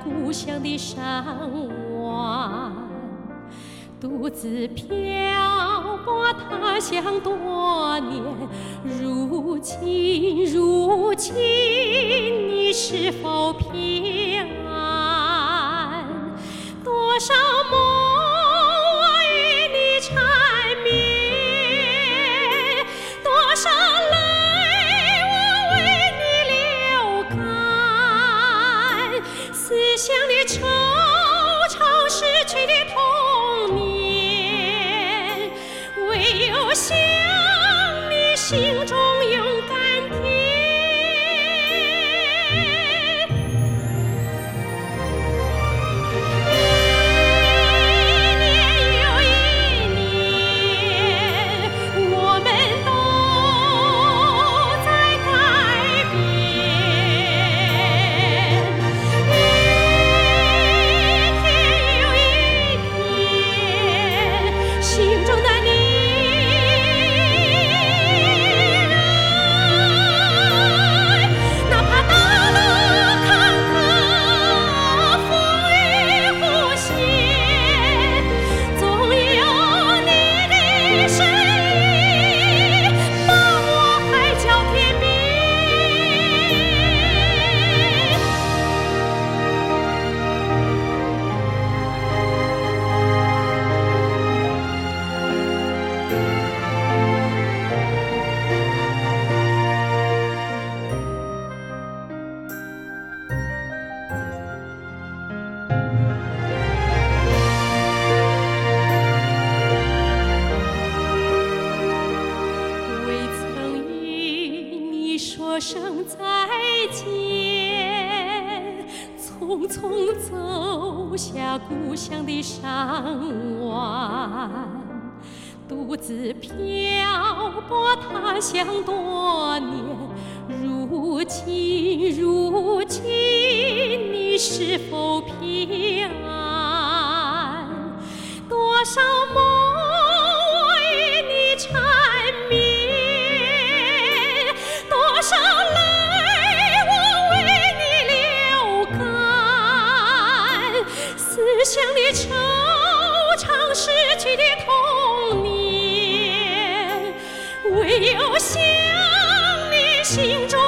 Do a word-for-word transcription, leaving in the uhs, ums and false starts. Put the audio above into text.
故乡的山湾，独自漂泊他乡多年。如今，如今你是否平安？多少梦我与你缠绵，多少泪我为你流干。思乡的惆怅，逝去的童年，唯有想你心中勇敢甜。一年又一年，我们都在改变。一天又一天，心中的你哪怕道路坎坷，风雨忽现，总有你的身影伴我海角天边。未曾与你说声再见，匆匆走下故乡的山湾，独自漂泊他乡多年。如今，如今你是否平安？多少梦我与你缠绵，多少泪我为你流干。思乡的惆怅，逝去的童年，唯有想你心中